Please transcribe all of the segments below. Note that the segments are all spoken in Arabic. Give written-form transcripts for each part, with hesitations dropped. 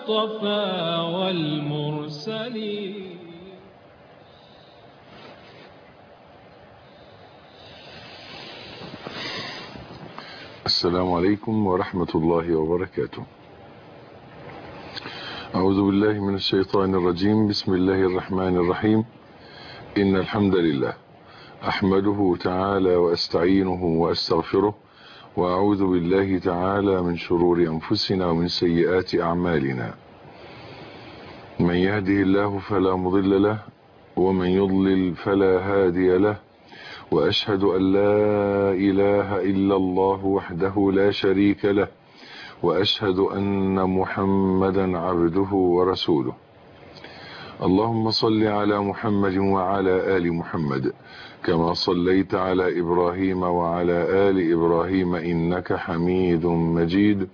المصطفى والمرسلين. السلام عليكم ورحمة الله وبركاته. أعوذ بالله من الشيطان الرجيم. بسم الله الرحمن الرحيم. إن الحمد لله أحمده تعالى وأستعينه وأستغفره، وأعوذ بالله تعالى من شرور أنفسنا ومن سيئات أعمالنا. من يهده الله فلا مضل له، ومن يضلل فلا هادي له، وأشهد أن لا إله إلا الله وحده لا شريك له، وأشهد أن محمدا عبده ورسوله. اللهم صل على محمد وعلى آل محمد كما صليت على إبراهيم وعلى آل إبراهيم إنك حميد مجيد.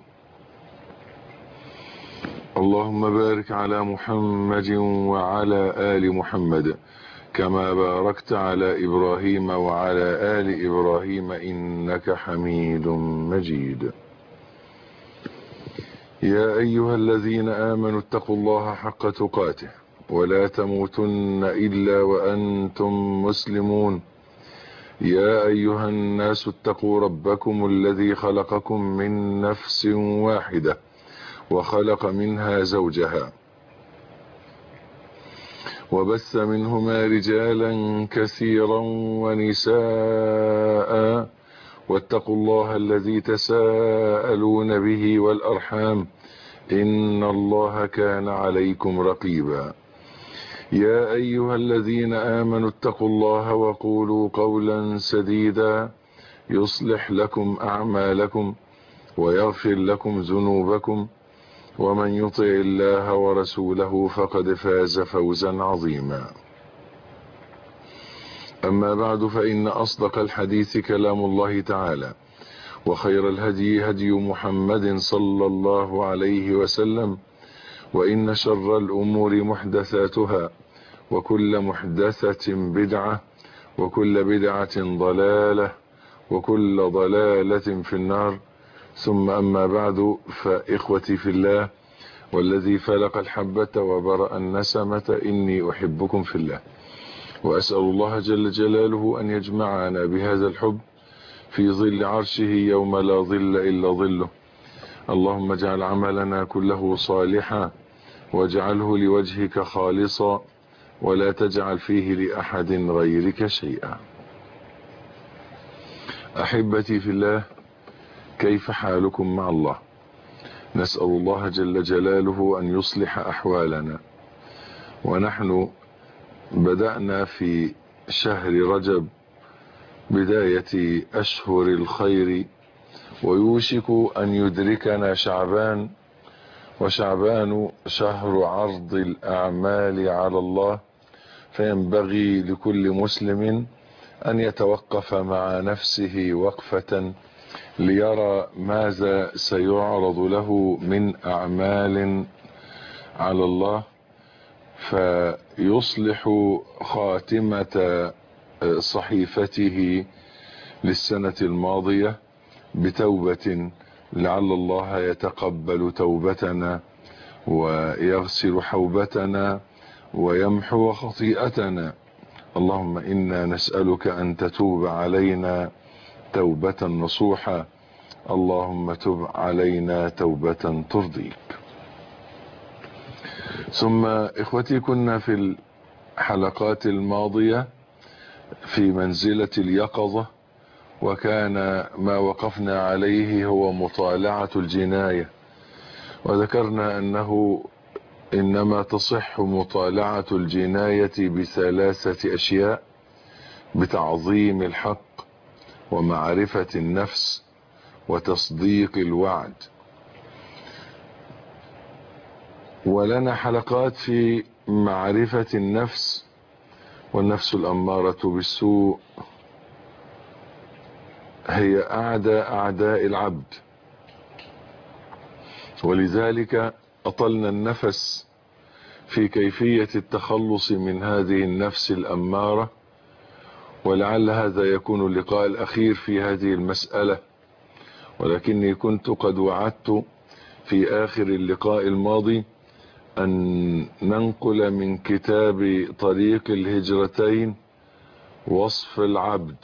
اللهم بارك على محمد وعلى آل محمد كما باركت على إبراهيم وعلى آل إبراهيم إنك حميد مجيد. يا أيها الذين آمنوا اتقوا الله حق تقاته ولا تموتن إلا وأنتم مسلمون. يا أيها الناس اتقوا ربكم الذي خلقكم من نفس واحدة وخلق منها زوجها وبث منهما رجالا كثيرا ونساء، واتقوا الله الذي تساءلون به والأرحام إن الله كان عليكم رقيبا. يا أيها الذين آمنوا اتقوا الله وقولوا قولا سديدا يصلح لكم أعمالكم ويغفر لكم ذنوبكم، ومن يطع الله ورسوله فقد فاز فوزا عظيما. أما بعد، فإن أصدق الحديث كلام الله تعالى، وخير الهدي هدي محمد صلى الله عليه وسلم، وإن شر الأمور محدثاتها، وكل محدثة بدعة، وكل بدعة ضلالة، وكل ضلالة في النار. ثم أما بعد، فإخوتي في الله والذي فلق الحبة وبرأ النسمة، إني أحبكم في الله، وأسأل الله جل جلاله أن يجمعنا بهذا الحب في ظل عرشه يوم لا ظل إلا ظله. اللهم اجعل عملنا كله صالحا، واجعله لوجهك خالصا، ولا تجعل فيه لأحد غيرك شيئا. أحبتي في الله، كيف حالكم مع الله؟ نسأل الله جل جلاله أن يصلح أحوالنا. ونحن بدأنا في شهر رجب بداية أشهر الخير، ويوشك أن يدركنا شعبان، وشعبان شهر عرض الأعمال على الله، فينبغي لكل مسلم أن يتوقف مع نفسه وقفة ليرى ماذا سيعرض له من أعمال على الله، فيصلح خاتمة صحيفته للسنة الماضية بتوبة، لعل الله يتقبل توبتنا ويغسل حوبتنا ويمحو خطيئتنا. اللهم إنا نسألك أن تتوب علينا توبة نصوحة. اللهم تب علينا توبة ترضيك. ثم إخوتي، كنا في الحلقات الماضية في منزلة اليقظة، وكان ما وقفنا عليه هو مطالعة الجناية، وذكرنا أنه إنما تصح مطالعة الجناية بثلاثة أشياء: بتعظيم الحق، ومعرفة النفس، وتصديق الوعد. ولنا حلقات في معرفة النفس، والنفس الأمارة بالسوء هي أعداء العبد، ولذلك أطلنا النفس في كيفية التخلص من هذه النفس الأمارة، ولعل هذا يكون اللقاء الأخير في هذه المسألة، ولكني كنت قد وعدت في آخر اللقاء الماضي أن ننقل من كتاب طريق الهجرتين وصف العبد.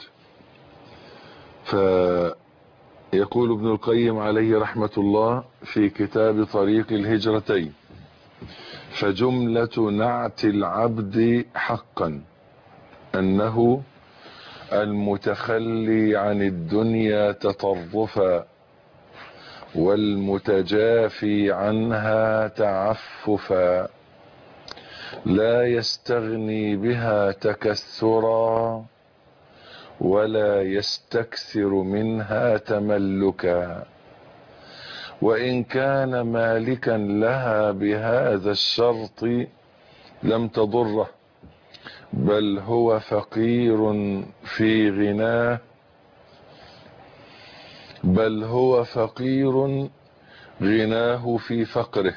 فيقول ابن القيم عليه رحمة الله في كتاب طريق الهجرتين: فجملة نعت العبد حقا أنه المتخلي عن الدنيا تطرفا والمتجافي عنها تعففا، لا يستغني بها تكثرا ولا يستكثر منها تملكا، وإن كان مالكا لها بهذا الشرط لم تضره، بل هو فقير في غناه، بل هو فقير غناه في فقره،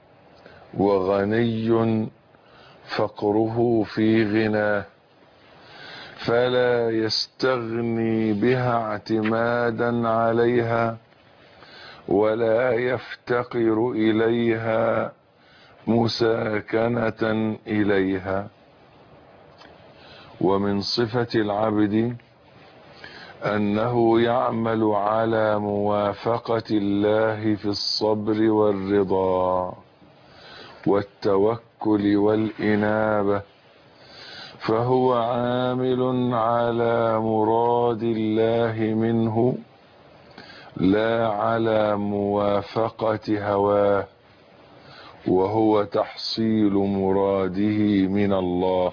وغني فقره في غناه، فلا يستغني بها اعتمادا عليها ولا يفتقر إليها مساكنة إليها. ومن صفة العبد أنه يعمل على موافقة الله في الصبر والرضا والتوكل والإنابة، فهو عامل على مراد الله منه لا على موافقة هواه، وهو تحصيل مراده من الله.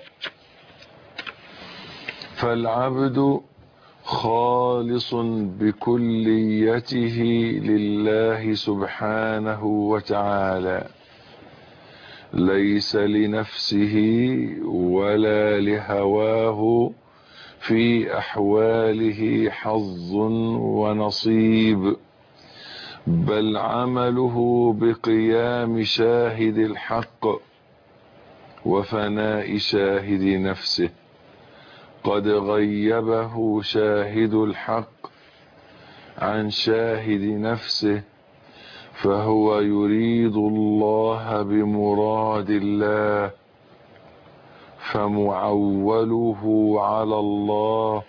فالعبد خالص بكليته لله سبحانه وتعالى، ليس لنفسه ولا لهواه في أحواله حظ ونصيب، بل عمله بقيام شاهد الحق وفناء شاهد نفسه. قد غيبه شاهد الحق عن شاهد نفسه، فهو يريد الله بمراد الله، فمعوله على الله،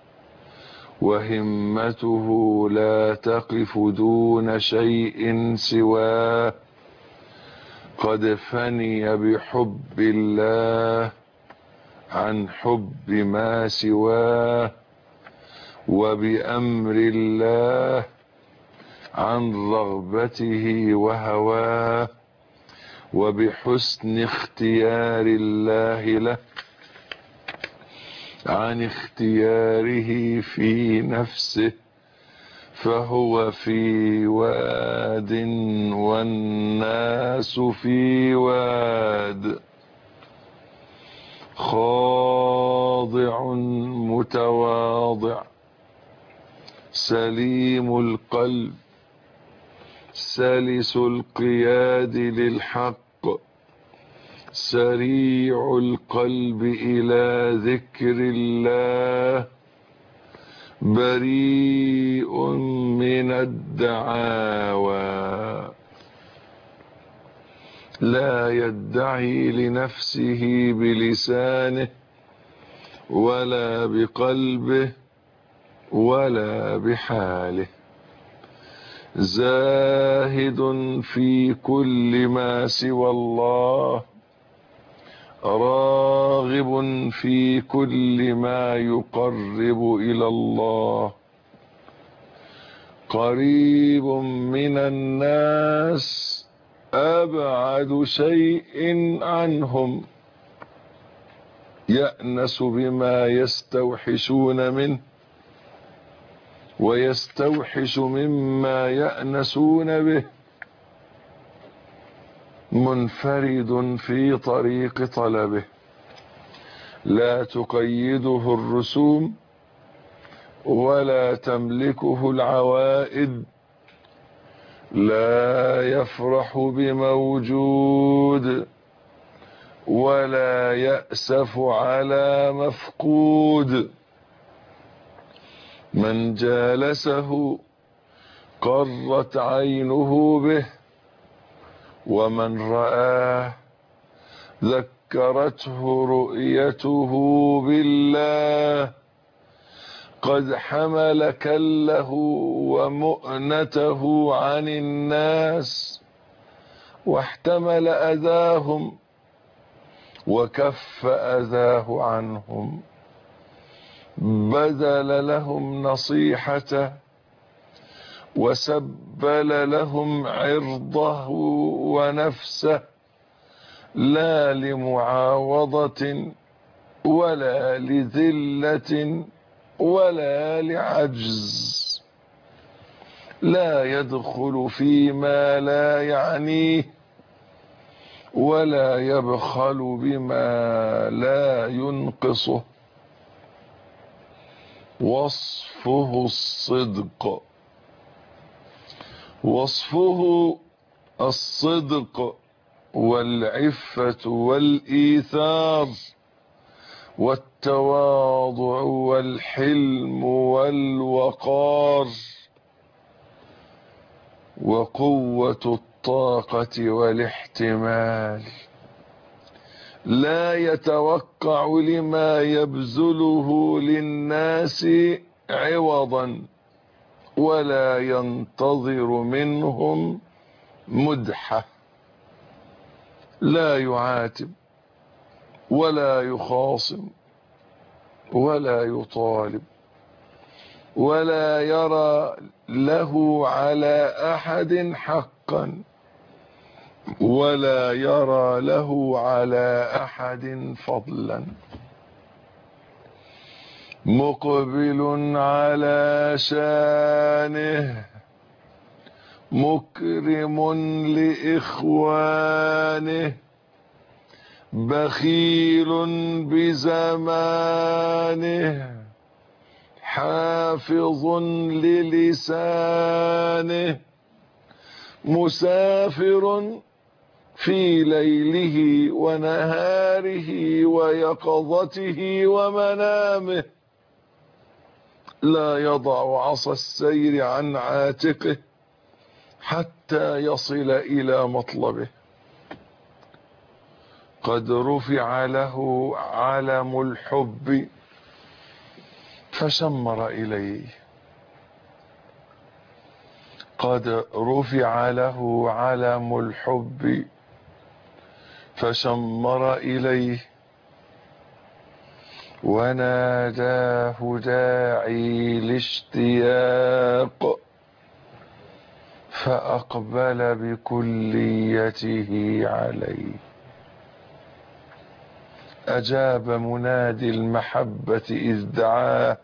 وهمته لا تقف دون شيء سواه. قد فني بحب الله عن حب ما سواه، وبأمر الله عن رغبته وهواه، وبحسن اختيار الله له عن اختياره في نفسه، فهو في واد والناس في واد، خاضع متواضع سليم القلب سلس القياد للحق، سريع القلب إلى ذكر الله، بريء من الدعاوى، لا يدعي لنفسه بلسانه ولا بقلبه ولا بحاله، زاهد في كل ما سوى الله، راغب في كل ما يقرب إلى الله، قريب من الناس أبعد شيء عنهم، يأنس بما يستوحشون منه ويستوحش مما يأنسون به، منفرد في طريق طلبه، لا تقيده الرسوم ولا تملكه العوائد، لا يفرح بموجود ولا يأسف على مفقود، من جالسه قرت عينه به ومن رآه ذكرته رؤيته بالله قد حمل كله ومؤنته عن الناس واحتمل أذاهم وكف أذاه عنهم، بذل لهم نصيحته وسبل لهم عرضه ونفسه، لا لمعاوضة ولا لذلة ولا لعجز، لا يدخل فيما لا يعنيه ولا يبخل بما لا ينقصه. وصفه الصدق، وصفه الصدق والعفة والإيثار والتواضع والحلم والوقار وقوة الطاقة والاحتمال، لا يتوقع لما يبذله للناس عوضا ولا ينتظر منهم مدحة، لا يعاتب ولا يخاصم ولا يطالب ولا يرى له على أحد حقا ولا يرى له على أحد فضلا، مقبل على شانه مكرم لإخوانه بخيل بزمانه حافظ للسانه مسافر في ليله ونهاره ويقظته ومنامه، لا يضع عصا السير عن عاتقه حتى يصل إلى مطلبه. قد رفع له علم الحب فشمر إليه، قد رفع له علم الحب فشمر إليه وناداه داعي الاشتياق فأقبل بكليته عليه. أجاب منادي المحبة إذ دعاه،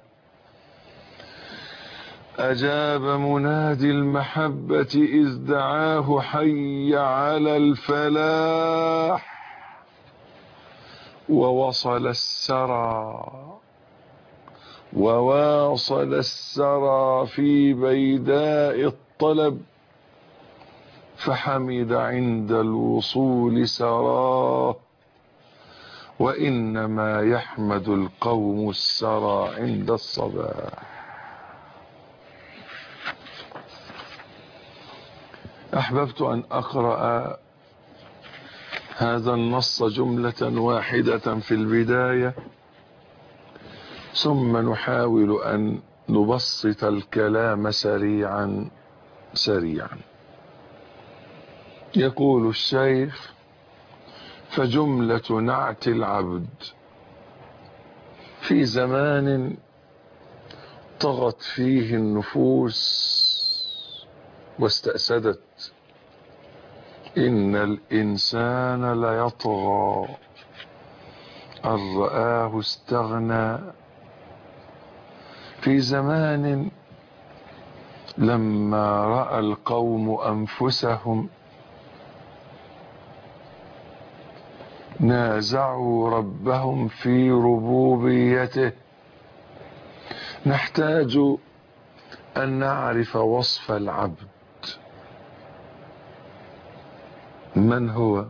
أجاب منادي المحبة إذ دعاه حي على الفلاح، ووصل السرى وواصل السرى في بيداء الطلب، فحمد عند الوصول سراه، وإنما يحمد القوم السرى عند الصباح. أحببت أن أقرأ هذا النص جملة واحدة في البداية، ثم نحاول أن نبسط الكلام سريعا سريعا. يقول الشيخ: فجملة نعت العبد في زمان طغت فيه النفوس واستأسدت، إن الإنسان ليطغى أن رآه استغنى، في زمان لما رأى القوم أنفسهم نازعوا ربهم في ربوبيته. نحتاج أن نعرف وصف العبد، من هو؟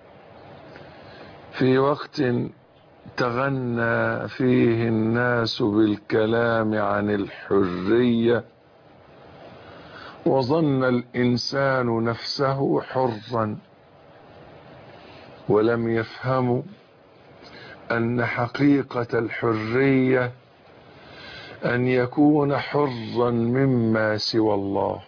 في وقت تغنى فيه الناس بالكلام عن الحرية وظن الإنسان نفسه حرا، ولم يفهموا أن حقيقة الحرية أن يكون حرا مما سوى الله.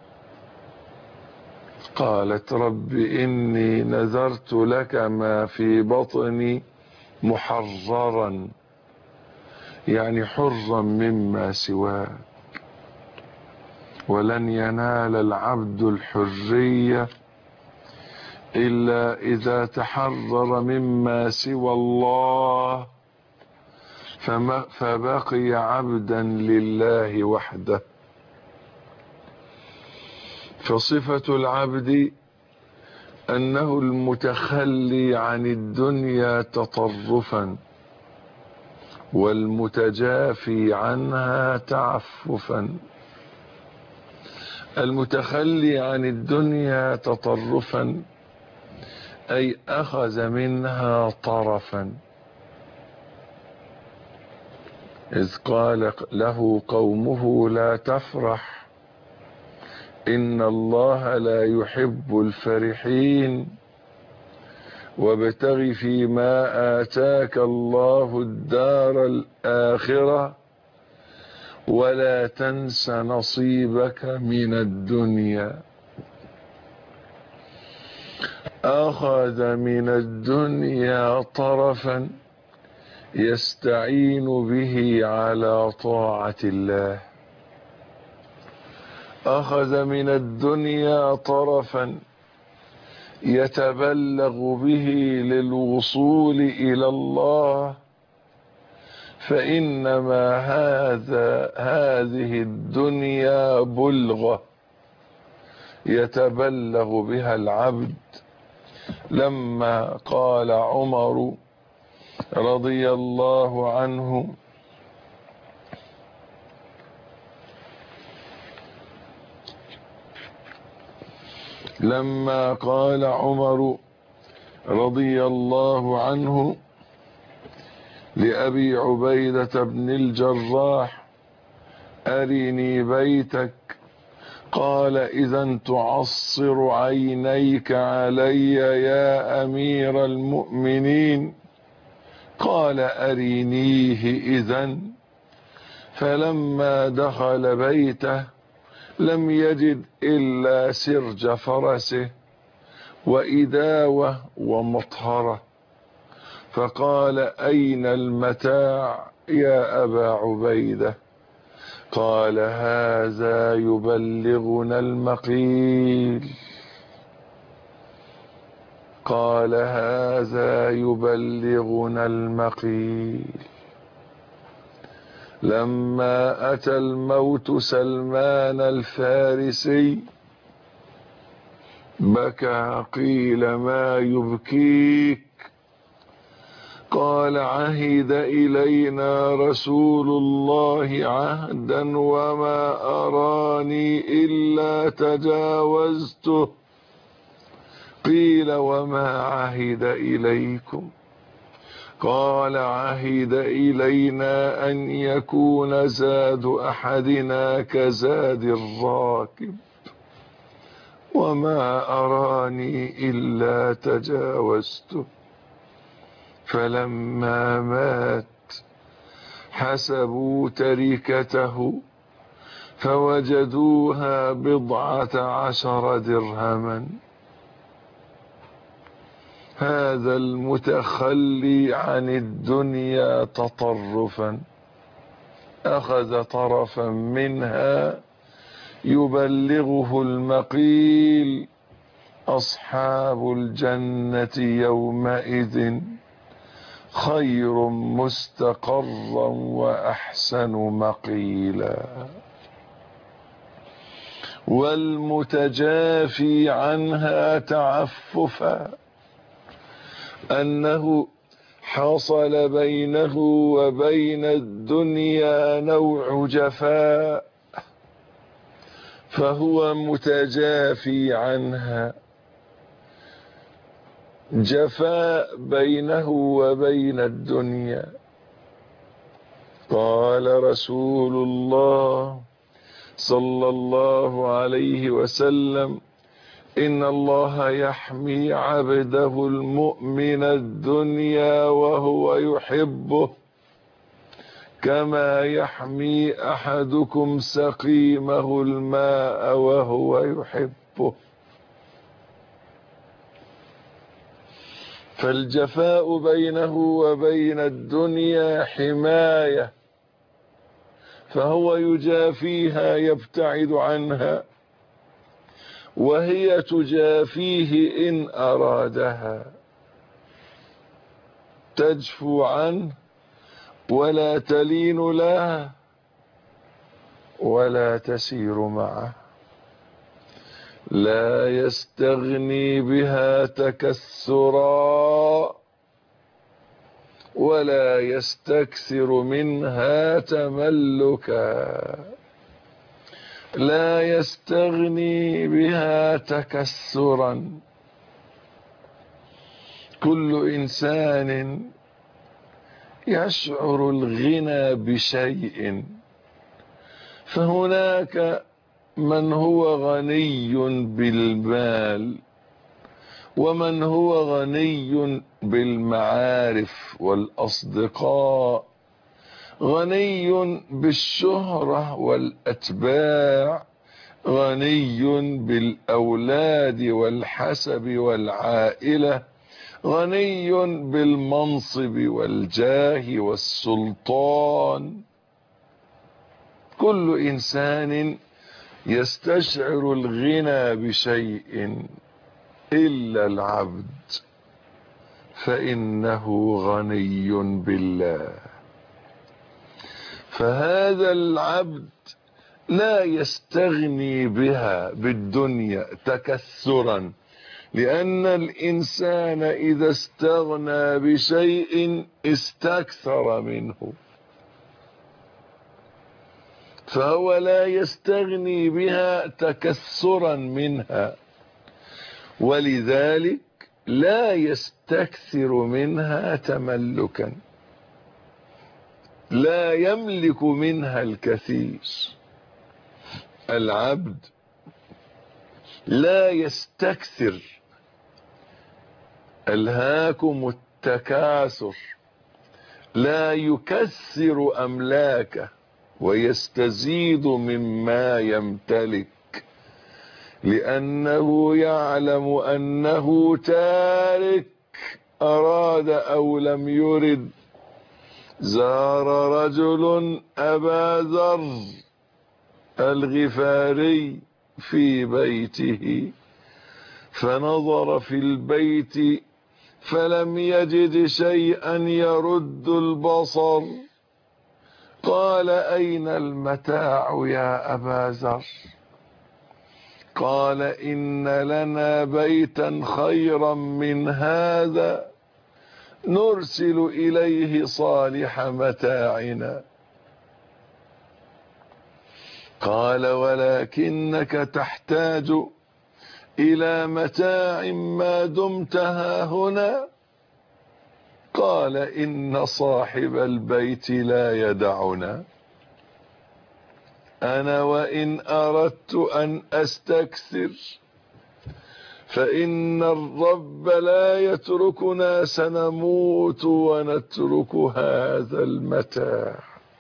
قالت رب إني نذرت لك ما في بطني محررا، يعني حرا مما سواك. ولن ينال العبد الحرية إلا إذا تحرر مما سوى الله، فبقي عبدا لله وحده. فصفة العبد أنه المتخلي عن الدنيا تطرفا، والمتجافي عنها تعففا. المتخلي عن الدنيا تطرفا أي أخذ منها طرفا، إذ قال له قومه لا تفرح إن الله لا يحب الفرحين، وابتغ فيما آتاك الله الدار الآخرة ولا تنس نصيبك من الدنيا. أخذ من الدنيا طرفا يستعين به على طاعة الله، أخذ من الدنيا طرفا يتبلغ به للوصول إلى الله، فإنما هذه الدنيا بلغة يتبلغ بها العبد. لما قال عمر رضي الله عنه لما قال عمر رضي الله عنه لأبي عبيدة بن الجراح أرني بيتك، قال إذا تعصر عينيك علي يا أمير المؤمنين، قال أرنيه إذن. فلما دخل بيته لم يجد إلا سرج فرسه وإداوة ومطهرة، فقال أين المتاع يا أبا عبيدة؟ قال هذا يبلغنا المقيل، قال هذا يبلغنا المقيل. لما أتى الموت سلمان الفارسي بكى، قيل ما يبكيك؟ قال عهد إلينا رسول الله عهدا وما أراني إلا تجاوزته. قيل وما عهد إليكم؟ قال عهد إلينا أن يكون زاد أحدنا كزاد الراكب وما أراني إلا تجاوزته. فلما مات حسبوا تركته فوجدوها 14 درهما. هذا المتخلي عن الدنيا تطرفا أخذ طرفا منها يبلغه المقيل. أصحاب الجنة يومئذ خير مستقرا وأحسن مقيلا. والمتجافي عنها تعففا أنه حصل بينه وبين الدنيا نوع جفاء، فهو متجافي عنها، جفاء بينه وبين الدنيا. قال رسول الله صلى الله عليه وسلم إن الله يحمي عبده المؤمن الدنيا وهو يحبه كما يحمي أحدكم سقيمه الماء وهو يحبه. فالجفاء بينه وبين الدنيا حماية، فهو يجافيها يبتعد عنها، وهي تجافيه إن أرادها، تجفو عنه ولا تلين له ولا تسير معه. لا يستغني بها تكثرا ولا يستكثر منها تملكا. لا يستغني بها تكثرا. كل إنسان يشعر الغنى بشيء، فهناك من هو غني بالمال، ومن هو غني بالمعارف والأصدقاء، غني بالشهرة والأتباع، غني بالأولاد والحسب والعائلة، غني بالمنصب والجاه والسلطان. كل إنسان يستشعر الغنى بشيء إلا العبد، فإنه غني بالله. فهذا العبد لا يستغني بها بالدنيا تكثرا، لأن الإنسان إذا استغنى بشيء استكثر منه، فهو لا يستغني بها تكثرا منها، ولذلك لا يستكثر منها تملكا، لا يملك منها الكثير. العبد لا يستكثر. ألهاكم التكاثر، لا يكثر أملاكه ويستزيد مما يمتلك، لأنه يعلم أنه تارك، أراد أو لم يرد. زار رجل أبا ذر الغفاري في بيته، فنظر في البيت فلم يجد شيئا يرد البصر. قال: أين المتاع يا أبا ذر؟ قال: إن لنا بيتا خيرا من هذا نرسل إليه صالح متاعنا. قال: ولكنك تحتاج إلى متاع ما دمت هاهنا. قال: إن صاحب البيت لا يدعنا. أنا وإن أردت أن أستكثر فإن الرب لا يتركنا، سنموت ونترك هذا المتاع.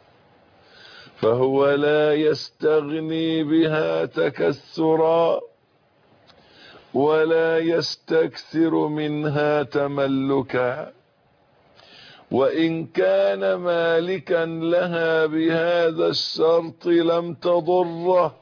فهو لا يستغني بها تكثرا ولا يستكثر منها تملكا، وإن كان مالكا لها بهذا الشرط لم تضره.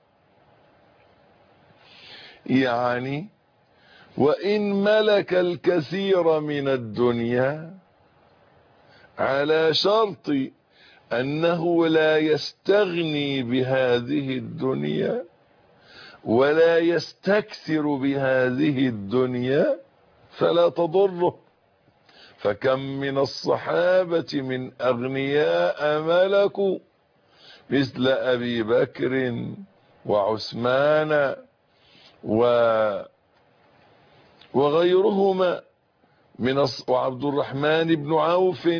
يعني وإن ملك الكثير من الدنيا على شرط أنه لا يستغني بهذه الدنيا ولا يستكثر بهذه الدنيا فلا تضره. فكم من الصحابة من أغنياء ملكوا، مثل أبي بكر وعثمان وغيرهما وعبد الرحمن بن عوف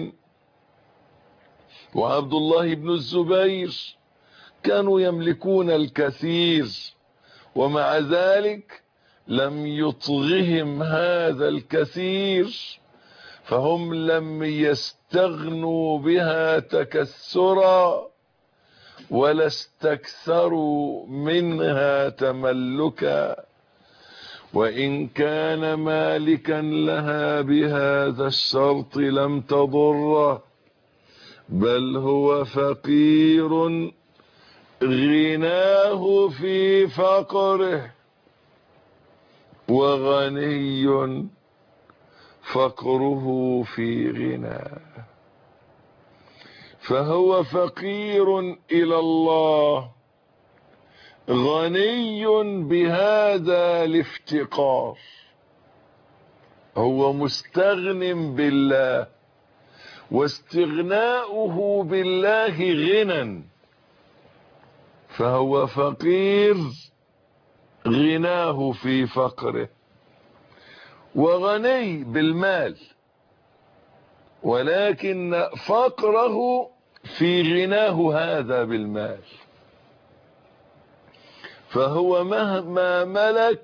وعبد الله بن الزبير، كانوا يملكون الكثير، ومع ذلك لم يطغهم هذا الكثير، فهم لم يستغنوا بها تكثرا ولا استكثروا منها تملكا، وإن كان مالكا لها بهذا الشرط لم تضره، بل هو فقير غناه في فقره، وغني فقره في غناه. فهو فقير إلى الله غني بهذا الافتقار، هو مستغن بالله، واستغناؤه بالله غنى، فهو فقير غناه في فقره، وغني بالمال، ولكن فقره في غناه هذا بالمال. فهو مهما ملك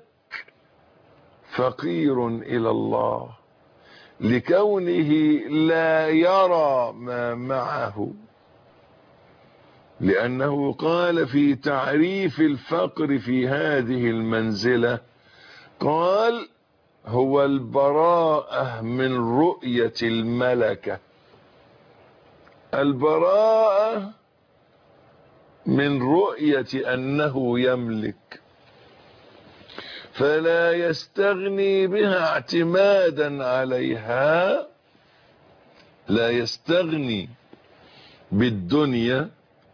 فقير إلى الله، لكونه لا يرى ما معه، لأنه قال في تعريف الفقر في هذه المنزلة، قال هو البراءة من رؤية الملكة، البراءة من رؤية أنه يملك، فلا يستغني بها اعتمادا عليها، لا يستغني بالدنيا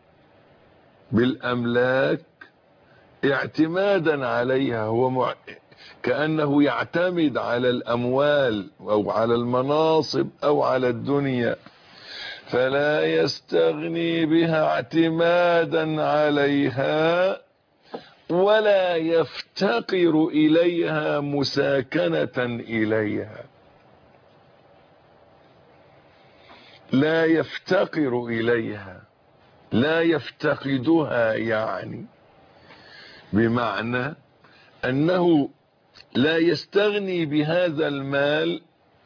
بالأملاك اعتمادا عليها، هو كأنه يعتمد على الأموال أو على المناصب أو على الدنيا، فلا يستغني بها اعتمادا عليها، ولا يفتقر إليها مساكنة إليها، لا يفتقر إليها، لا يفتقدها، يعني بمعنى أنه لا يستغني بهذا المال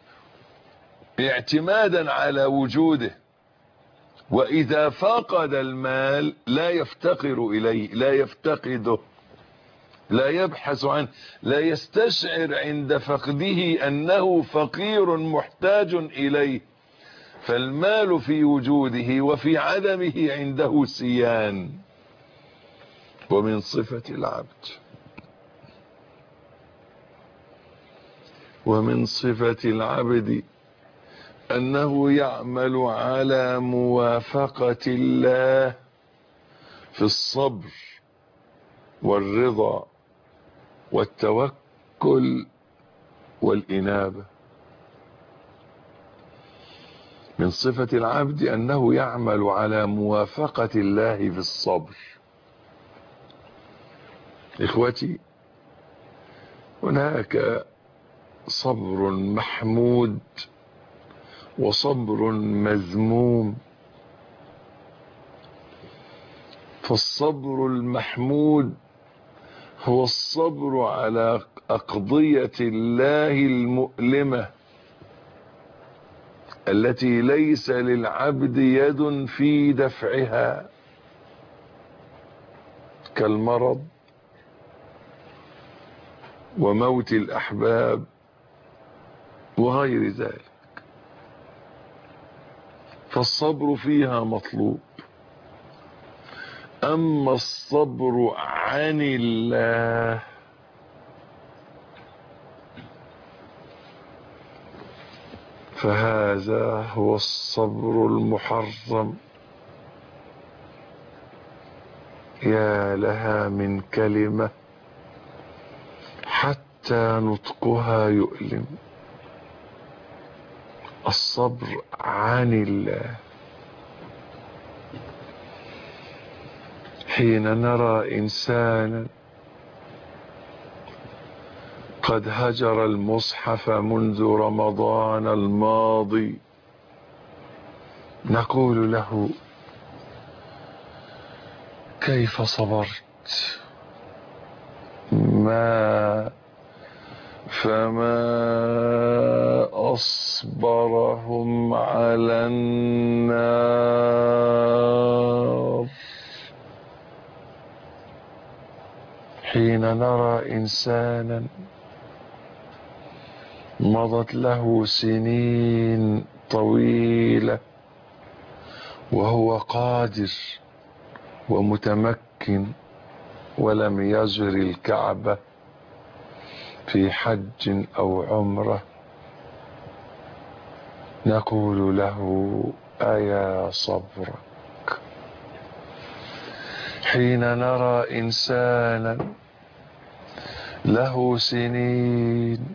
اعتمادا على وجوده، وإذا فقد المال لا يفتقر إليه، لا يفتقده، لا يبحث عنه، لا يستشعر عند فقده أنه فقير محتاج إليه، فالمال في وجوده وفي عدمه عنده سيان. ومن صفة العبد، ومن صفة العبد أنه يعمل على موافقة الله في الصبر والرضا والتوكل والإنابة. من صفة العبد أنه يعمل على موافقة الله في الصبر. إخوتي، هناك صبر محمود وصبر مذموم. فالصبر المحمود هو الصبر على أقضية الله المؤلمة التي ليس للعبد يد في دفعها، كالمرض وموت الأحباب وغير ذلك، فالصبر فيها مطلوب. أما الصبر عن الله فهذا هو الصبر المحرم. يا لها من كلمة حتى نطقها يؤلم، الصبر عن الله. حين نرى إنسانا قد هجر المصحف منذ رمضان الماضي، نقول له كيف صبرت؟ ما فما أصبرهم على النار. حين نرى إنسانا مضت له سنين طويلة وهو قادر ومتمكن ولم يزر الكعبة في حج أو عمرة، نقول له أيا صبرك. حين نرى إنسانا له سنين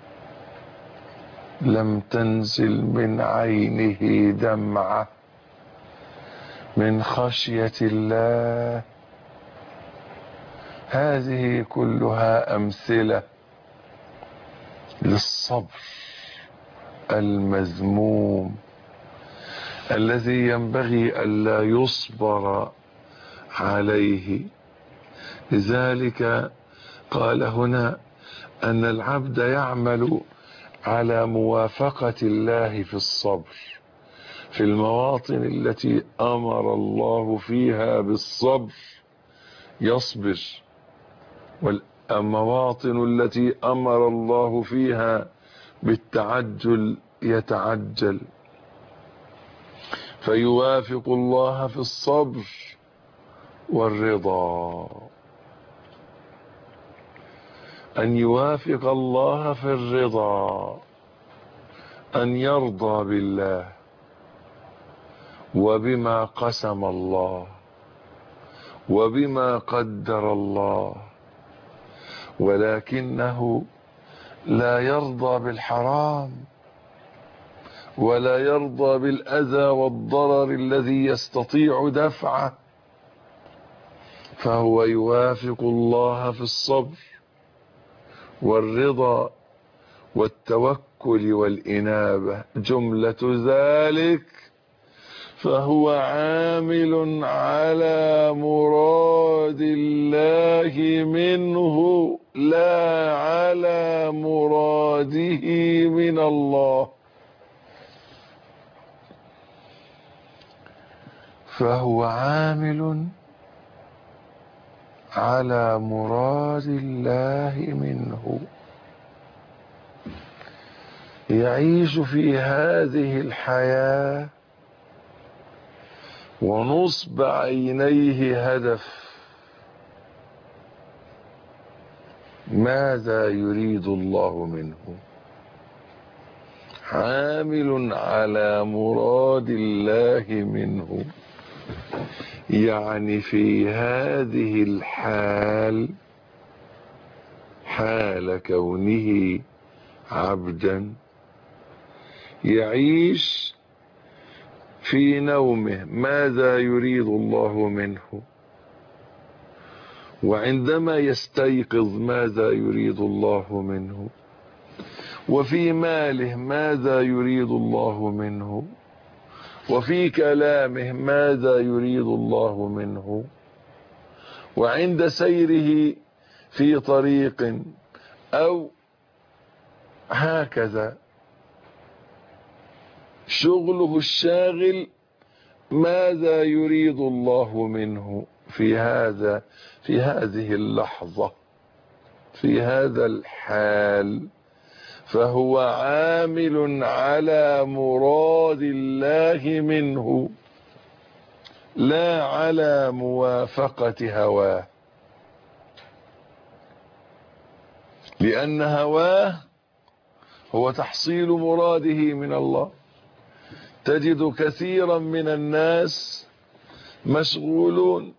لم تنزل من عينه دمعة من خشية الله، هذه كلها أمثلة للصبر المذموم الذي ينبغي ألا يصبر عليه. لذلك قال هنا أن العبد يعمل على موافقة الله في الصبر في المواطن التي أمر الله فيها بالصبر يصبر، والمواطن التي أمر الله فيها بالتعجل يتعجل، فيوافق الله في الصبر والرضا. أن يوافق الله في الرضا، أن يرضى بالله وبما قسم الله وبما قدر الله، ولكنه لا يرضى بالحرام ولا يرضى بالأذى والضرر الذي يستطيع دفعه، فهو يوافق الله في الصبر والرضا والتوكل والإنابة. جملة ذلك فهو عامل على مراد الله منه لا على مراده من الله. فهو عامل على مراد الله منه، يعيش في هذه الحياة ونصب عينيه هدف، ماذا يريد الله منه؟ عامل على مراد الله منه، يعني في هذه الحال، حال كونه عبدا، يعيش في نومه ماذا يريد الله منه، وعندما يستيقظ ماذا يريد الله منه، وفي ماله ماذا يريد الله منه، وفي كلامه ماذا يريد الله منه، وعند سيره في طريق أو هكذا شغله الشاغل ماذا يريد الله منه في هذه اللحظة، في هذا الحال. فهو عامل على مراد الله منه لا على موافقة هواه، لأن هواه هو تحصيل مراده من الله. تجد كثيرا من الناس مشغولون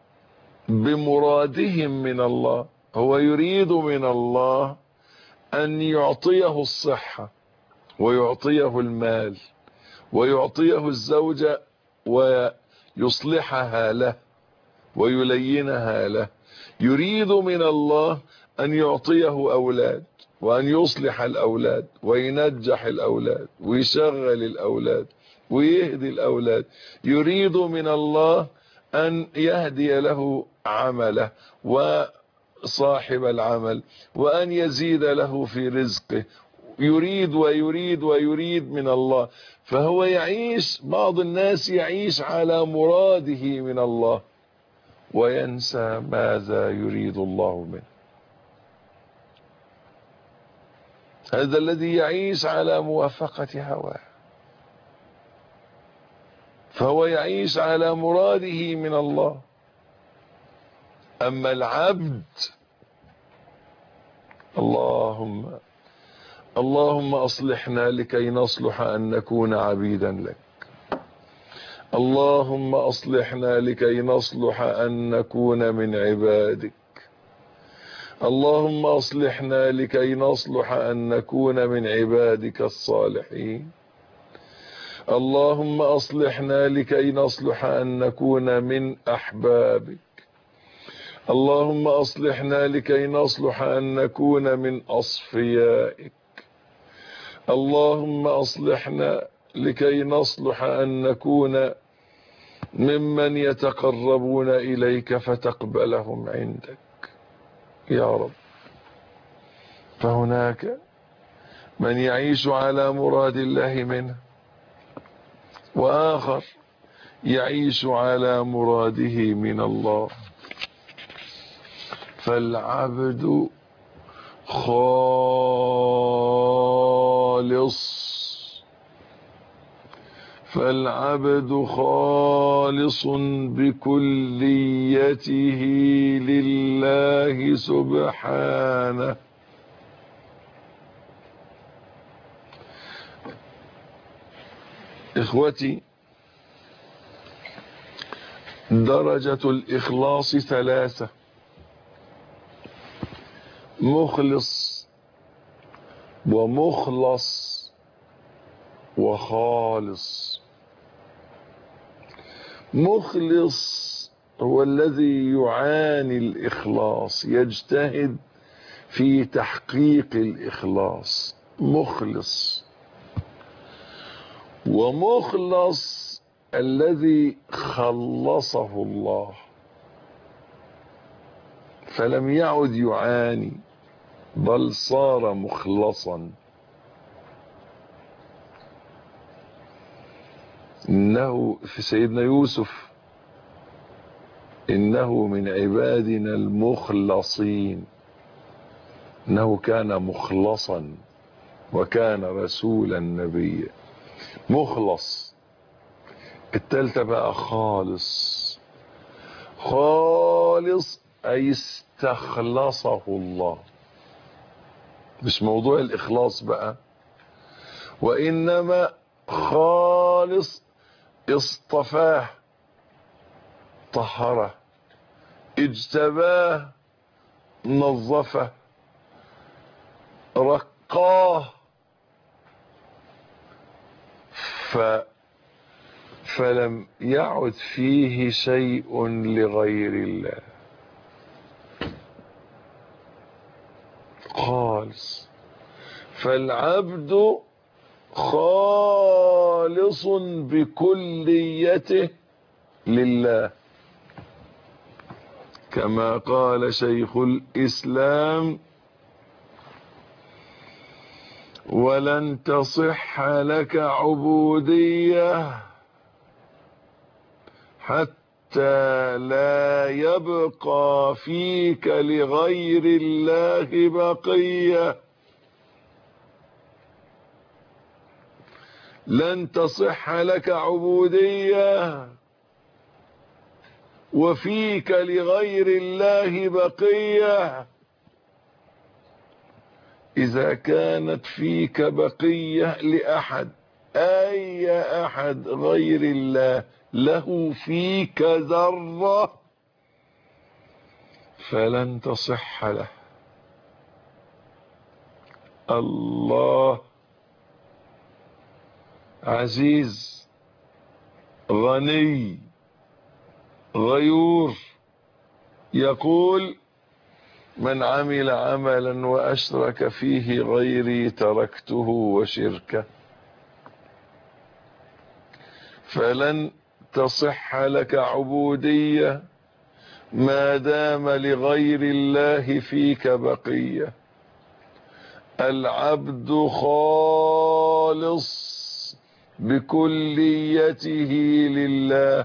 بمرادهم من الله. هو يريد من الله أن يعطيه الصحة ويعطيه المال ويعطيه الزوجة ويصلحها له ويلينها له. يريد من الله أن يعطيه أولاد وأن يصلح الأولاد وينجح الأولاد ويشغل الأولاد ويهدي الأولاد. يريد من الله أن يهدي له عمله صاحب العمل وأن يزيد له في رزقه، يريد ويريد ويريد من الله. فهو يعيش، بعض الناس يعيش على مراده من الله وينسى ماذا يريد الله منه. هذا الذي يعيش على موافقة هواه، فهو يعيش على مراده من الله. أما العبد، اللهم أصلحنا لكي نصلح أن نكون عبيدا لك. اللهم أصلحنا لكي نصلح أن نكون من عبادك. اللهم أصلحنا لكي نصلح أن نكون من عبادك الصالحين. اللهم أصلحنا لكي نصلح أن نكون من أحبابك. اللهم أصلحنا لكي نصلح أن نكون من أصفيائك. اللهم أصلحنا لكي نصلح أن نكون ممن يتقربون إليك فتقبلهم عندك يا رب. فهناك من يعيش على مراد الله منه، وآخر يعيش على مراده من الله. فالعبد خالص بكليته لله سبحانه. إخوتي، درجة الإخلاص ثلاثة: مخلص ومخلص وخالص. مخلص هو الذي يعاني الإخلاص، يجتهد في تحقيق الإخلاص، مخلص. ومخلص الذي خلصه الله فلم يعد يعاني بل صار مخلصا. إنه في سيدنا يوسف: إنه من عبادنا المخلصين. إنه كان مخلصا وكان رسولا نبيا. مخلص. التالتة بقى خالص. خالص أي استخلصه الله، مش موضوع الإخلاص بقى، وإنما خالص اصطفاه، طهره، اجتباه، نظفه، رقاه، فلم يعد فيه شيء لغير الله. خالص. فالعبد خالص بكليته لله، كما قال شيخ الإسلام: ولن تصح لك عبودية حتى لا يبقى فيك لغير الله بقية. لن تصح لك عبودية وفيك لغير الله بقية إذا كانت فيك بقية لأحد، أي أحد غير الله له فيك ذرة، فلن تصح له. الله عزيز غني غيور، يقول: من عمل عملا وأشرك فيه غيري تركته وشركه. فلن تصح لك عبودية ما دام لغير الله فيك بقية. العبد خالص بكليته لله،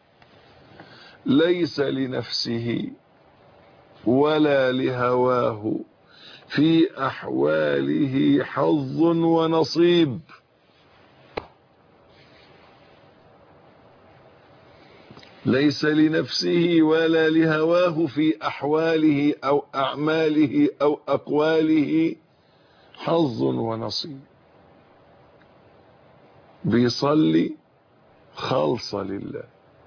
ليس لنفسه ولا لهواه في أحواله حظ ونصيب. ليس لنفسه ولا لهواه في أحواله أو أعماله أو أقواله حظ ونصيب. بيصلي خالص لله،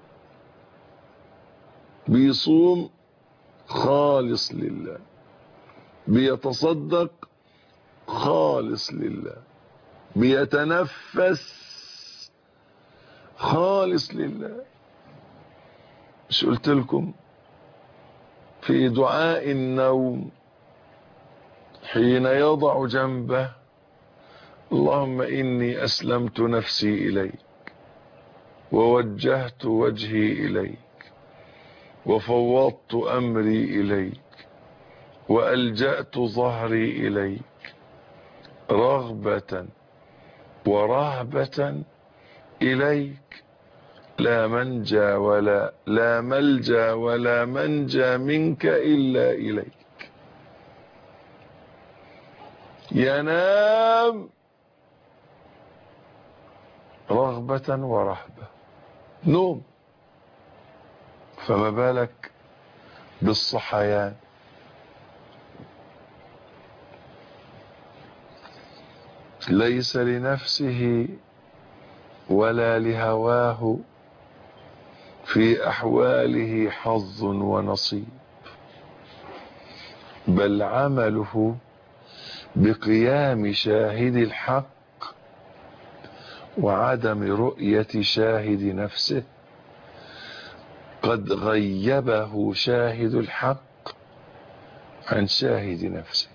بيصوم خالص لله، بيتصدق خالص لله، بيتنفس خالص لله. مش قلت لكم في دعاء النوم حين يضع جنبه اللهم إني أسلمت نفسي إليك ووجهت وجهي إليك وفوضت أمري إليك وألجأت ظهري إليك رغبة ورهبة إليك، لا ملجأ ولا منجى منك إلا إليك. ينام رغبة ورهبة، نوم، فما بالك بالصحيان. ليس لنفسه ولا لهواه في أحواله حظ ونصيب، بل عمله بقيام شاهد الحق وعدم رؤية شاهد نفسه. قد غيبه شاهد الحق عن شاهد نفسه.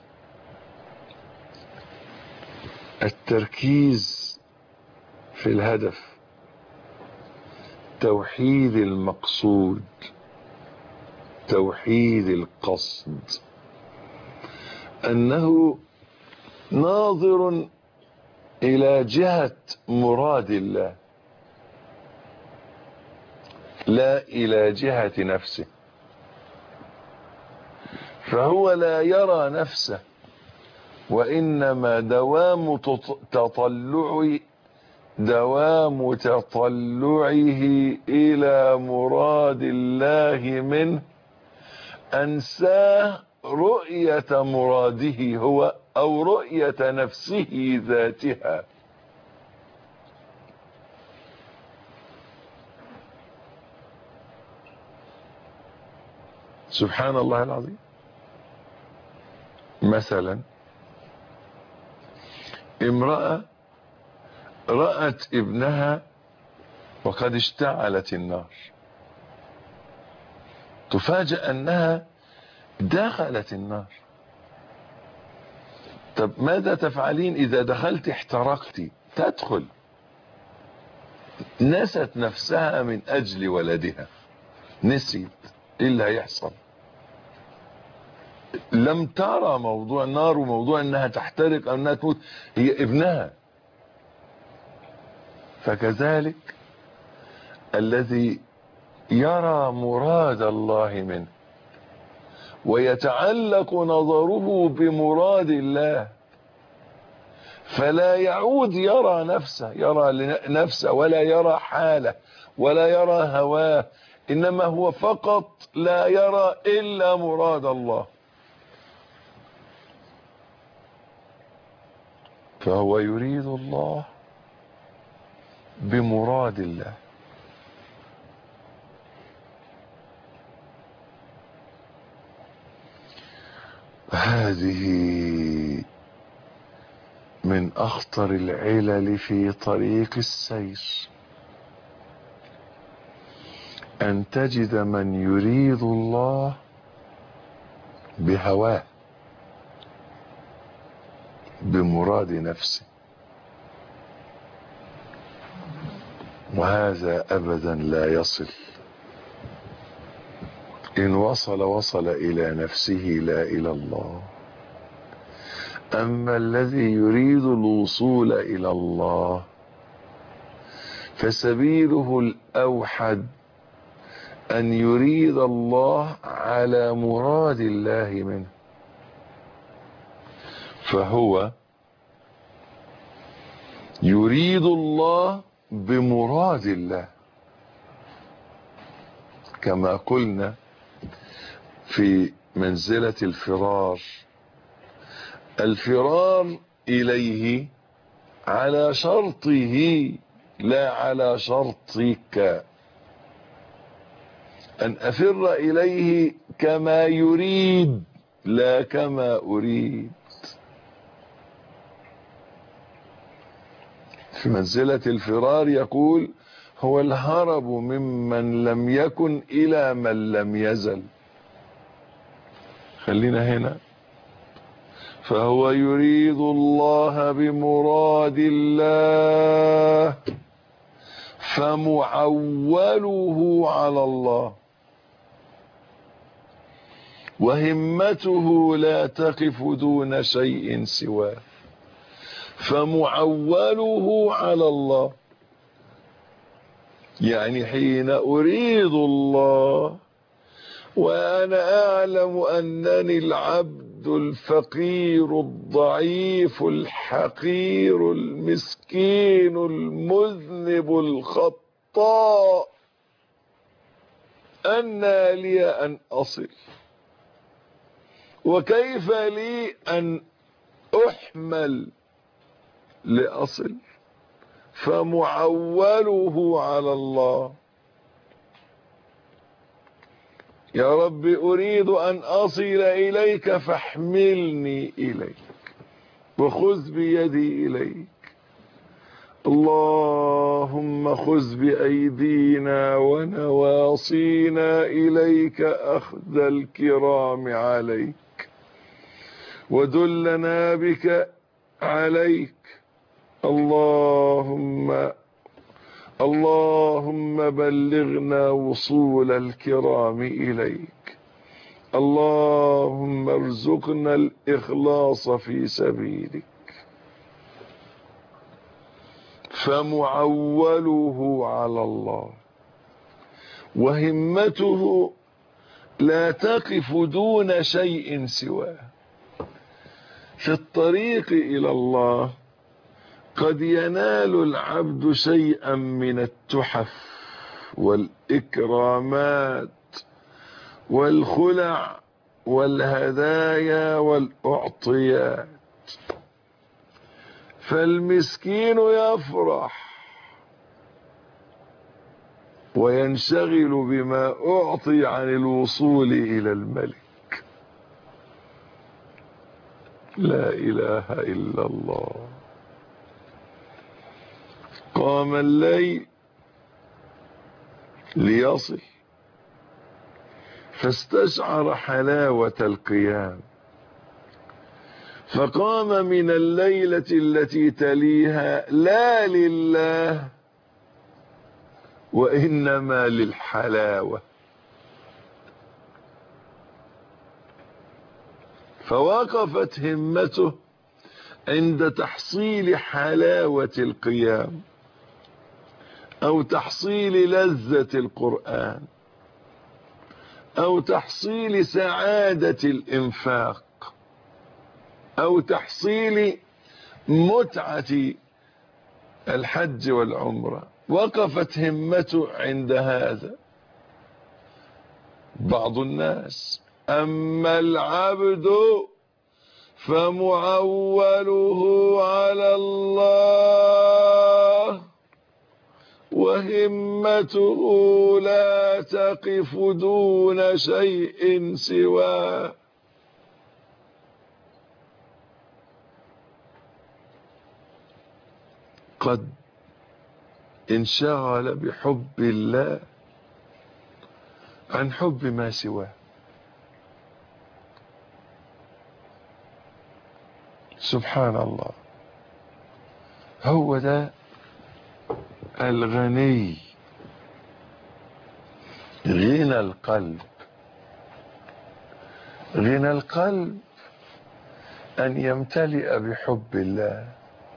التركيز في الهدف، توحيد المقصود، توحيد القصد، أنه ناظر إلى جهة مراد الله لا إلى جهة نفسه. فهو لا يرى نفسه، وإنما دوام تطلعه إلى مراد الله منه أنساه رؤية مراده هو أو رؤية نفسه ذاتها. سبحان الله العظيم. مثلا امرأة رأت ابنها وقد اشتعلت النار، تفاجأ أنها دخلت النار. طب ماذا تفعلين إذا دخلت احترقت؟ تدخل. نست نفسها من أجل ولدها، نسيت إيه اللي هيحصل. لم ترى موضوع النار وموضوع أنها تحترق أو أنها تموت، هي ابنها. فكذلك الذي يرى مراد الله منه ويتعلق نظره بمراد الله فلا يعود يرى نفسه ولا يرى حاله ولا يرى هواه، إنما هو فقط لا يرى إلا مراد الله. فهو يريد الله بمراد الله. هذه من أخطر العلل في طريق السير، أن تجد من يريد الله بهواه بمراد نفسه، وهذا أبدا لا يصل. إن وصل إلى نفسه لا إلى الله. أما الذي يريد الوصول إلى الله فسبيله الأوحد أن يريد الله على مراد الله منه، فهو يريد الله بمراد الله، كما قلنا في منزلة الفرار. الفرار إليه على شرطه لا على شرطك، أن أفر إليه كما يريد لا كما أريد. في منزلة الفرار يقول هو الهرب ممن لم يكن إلى من لم يزل. خلينا هنا. فهو يريد الله بمراد الله فمعوله على الله، وهمته لا تقف دون شيء سواه، فمعوله على الله. يعني حين أريد الله وأنا أعلم أنني العبد الفقير الضعيف الحقير المسكين المذنب الخطاء، أنى لي أن أصل، وكيف لي أن أحمل لأصل، فمعوله على الله. يا رب أريد أن أصل إليك فاحملني إليك وخذ بيدي إليك. اللهم خذ بأيدينا ونواصينا إليك أخذ الكرام عليك، ودلنا بك عليك. اللهم بلغنا وصول الكرام إليك. اللهم ارزقنا الإخلاص في سبيلك. فمعوله على الله، وهمته لا تقف دون شيء سواه. في الطريق إلى الله قد ينال العبد شيئا من التحف والإكرامات والخلع والهدايا والأعطيات، فالمسكين يفرح وينشغل بما أعطي عن الوصول إلى الملك. لا إله إلا الله. قام الليل ليصل فاستشعر حلاوة القيام، فقام من الليلة التي تليها لا لله وإنما للحلاوة، فوقفت همته عند تحصيل حلاوة القيام أو تحصيل لذة القرآن أو تحصيل سعادة الإنفاق أو تحصيل متعة الحج والعمرة. وقفت همته عند هذا. بعض الناس أما العبد فمعوله على الله وهمته لا تقف دون شيء سواه. قد انشغل بحب الله عن حب ما سواه. سبحان الله. هو ده الغني، غنى القلب غنى القلب أن يمتلئ بحب الله،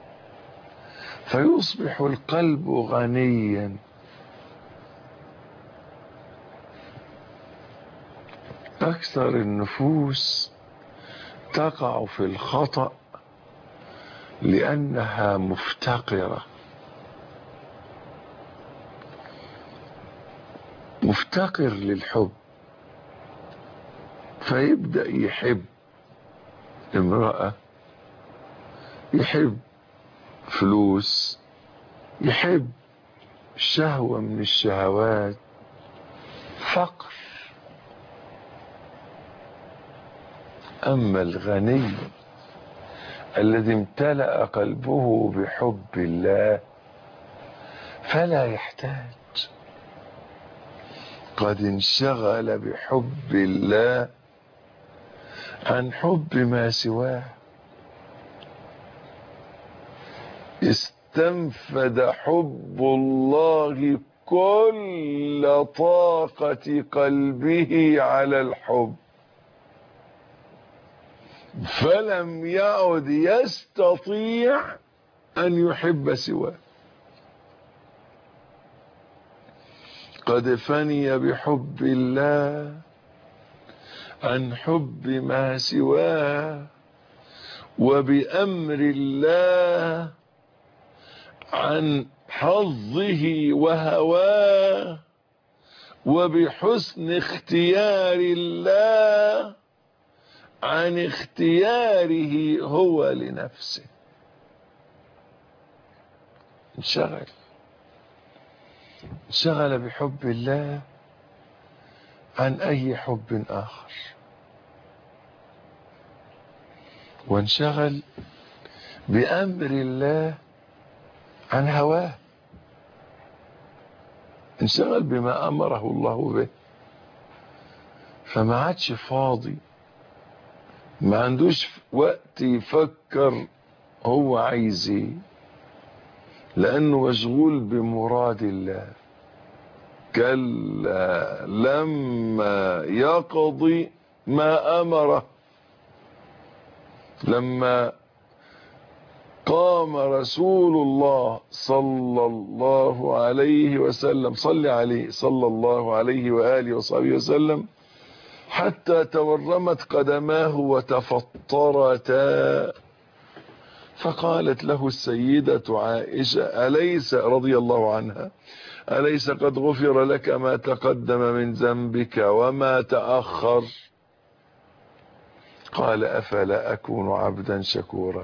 فيصبح القلب غنيا. أكثر النفوس تقع في الخطأ لأنها مفتقرة، مفتقر للحب، فيبدأ يحب امرأة، يحب فلوس، يحب شهوة من الشهوات، فقر. أما الغني الذي امتلأ قلبه بحب الله فلا يحتاج، قد انشغل بحب الله عن حب ما سواه، استنفد حب الله كل طاقة قلبه على الحب، فلم يعد يستطيع أن يحب سواه. قد فني بحب الله عن حب ما سواه، وبأمر الله عن حظه وهواه، وبحسن اختيار الله عن اختياره هو لنفسه. انشغل بحب الله عن أي حب آخر، وانشغل بأمر الله عن هواه، انشغل بما أمره الله به، فما عادش فاضي، ما عندوش وقت يفكر هو عايز ايه، لأنه مشغول بمراد الله. كلا لما يقضي ما أمره، لما قام رسول الله صلى الله عليه وسلم، صلى عليه صلى الله عليه وآله وصحبه وسلم، حتى تورمت قدماه وتفطرتا، فقالت له السيدة عائشة أليس رضي الله عنها أليس قد غفر لك ما تقدم من ذنبك وما تأخر؟ قال أفلا أكون عبدا شكورا.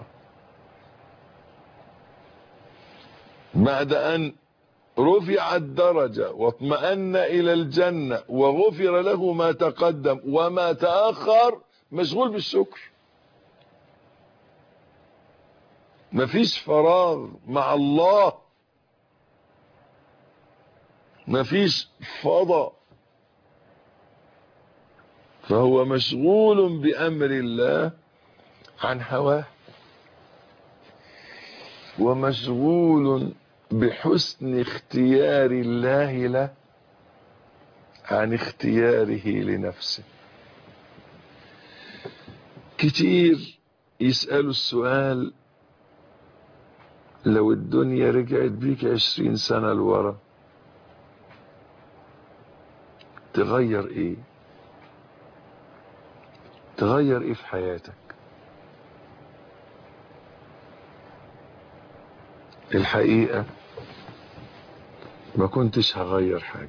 بعد أن رفع الدرجة واطمأن إلى الجنة وغفر له ما تقدم وما تأخر، مشغول بالشكر. مفيش فراغ مع الله، مفيش فضاء، فهو مشغول بأمر الله عن هواه، ومشغول بحسن اختيار الله له عن اختياره لنفسه. كتير يسألوا السؤال: لو الدنيا رجعت بيك 20 سنة لورا تغير ايه؟ تغير ايه في حياتك؟ الحقيقة ما كنتش هغير حاجة،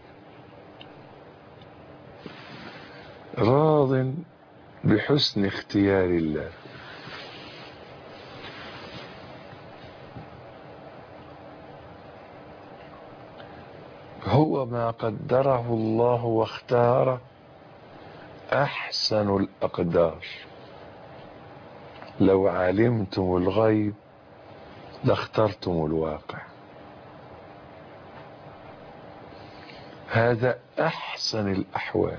راض بحسن اختيار الله. هو ما قدره الله واختاره أحسن الأقدار. لو علمتم الغيب لاخترتم الواقع. هذا أحسن الأحوال،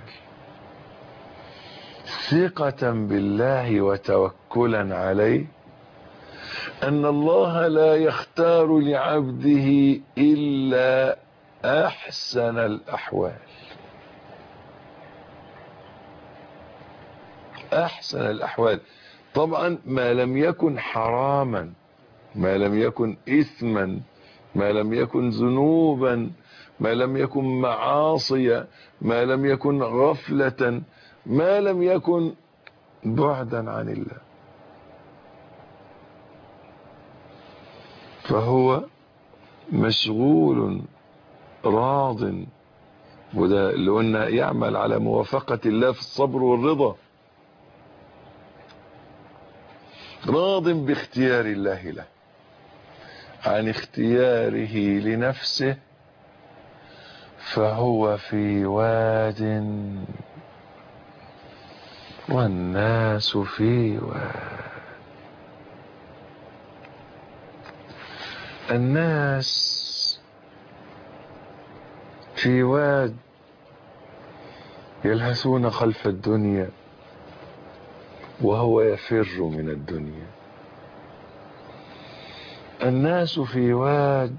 ثقة بالله وتوكلا عليه، أن الله لا يختار لعبده إلا أحسن الأحوال. أحسن الأحوال. طبعا ما لم يكن حراما، ما لم يكن إثما، ما لم يكن ذنوبا، ما لم يكن معاصي، ما لم يكن غفلة، ما لم يكن بعدا عن الله، فهو مشغول راض. وده اللي قلنا يعمل على موافقة الله في الصبر والرضا، راض باختيار الله له عن اختياره لنفسه، فهو في واد والناس في واد. الناس في واد يلهثون خلف الدنيا وهو يفر من الدنيا. الناس في واد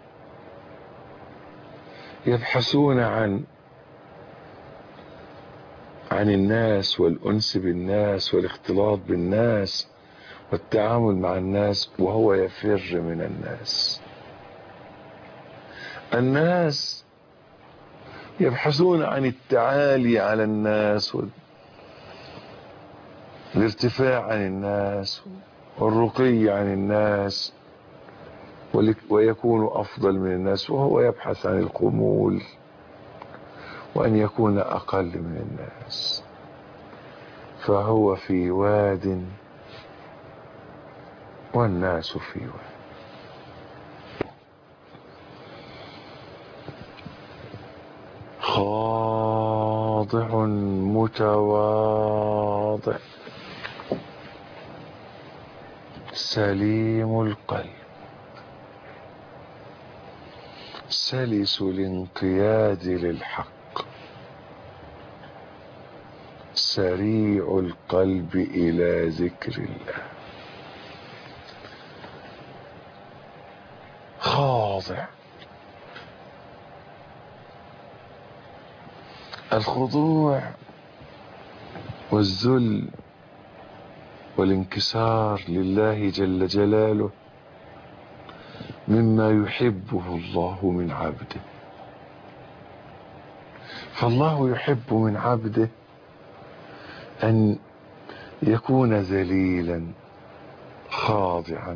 يبحثون عن الناس والأنس بالناس والاختلاط بالناس والتعامل مع الناس وهو يفر من الناس. الناس يبحثون عن التعالي على الناس والارتفاع عن الناس والرقي عن الناس ويكون أفضل من الناس، وهو يبحث عن الخمول وأن يكون أقل من الناس، فهو في واد والناس في واد. خاضع متواضع سليم القلب سلس الانقياد للحق سريع القلب إلى ذكر الله. خاضع، الخضوع والذل والانكسار لله جل جلاله مما يحبه الله من عبده. فالله يحب من عبده أن يكون ذليلا خاضعا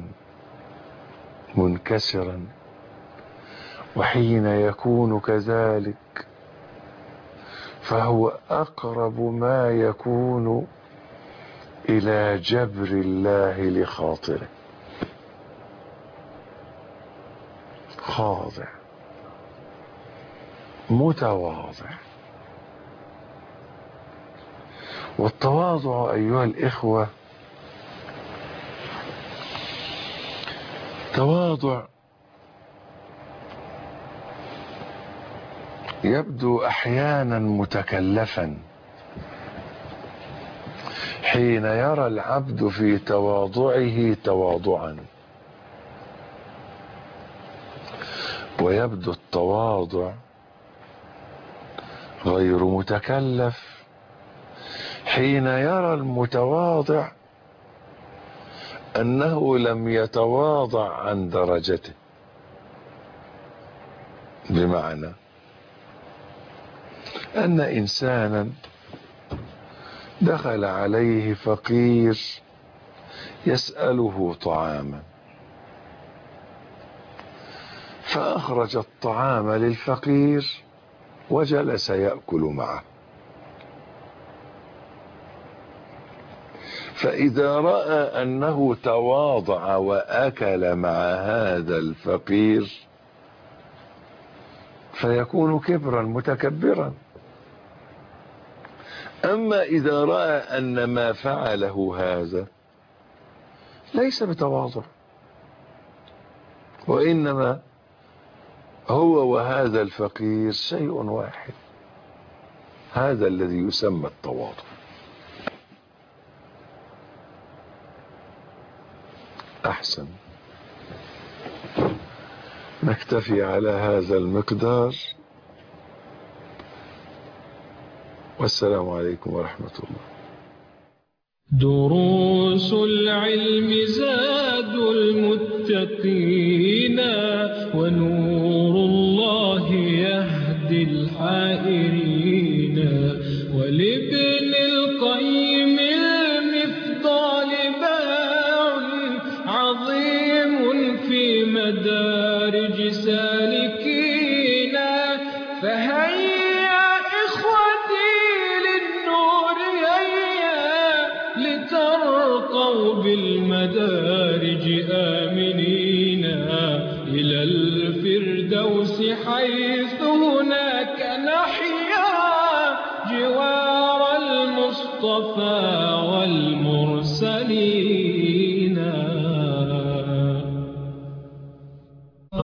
منكسرا، وحين يكون كذلك فهو أقرب ما يكون إلى جبر الله لخاطره. خاضع متواضع. والتواضع أيها الإخوة، تواضع يبدو أحيانا متكلفا حين يرى العبد في تواضعه تواضعا، ويبدو التواضع غير متكلف حين يرى المتواضع أنه لم يتواضع عن درجته. بمعنى أن إنسانا دخل عليه فقير يسأله طعاما، فأخرج الطعام للفقير وجلس يأكل معه، فإذا رأى أنه تواضع وأكل مع هذا الفقير فيكون كبرا متكبرا. أما إذا رأى أن ما فعله هذا ليس بتواضع، وإنما هو وهذا الفقير شيء واحد، هذا الذي يسمى التواضع. أحسن، نكتفي على هذا المقدار، والسلام عليكم ورحمة الله. دروس العلم زاد المتقين ونور الله يهدي الحائرين ولابن القيم المفضال باع عظيم في مدارج سالكين فهيا إخوتي للنور هيا لترقوا بالمدارج آمنين إلى الفردوس حيث هناك نحيا جوار المصطفى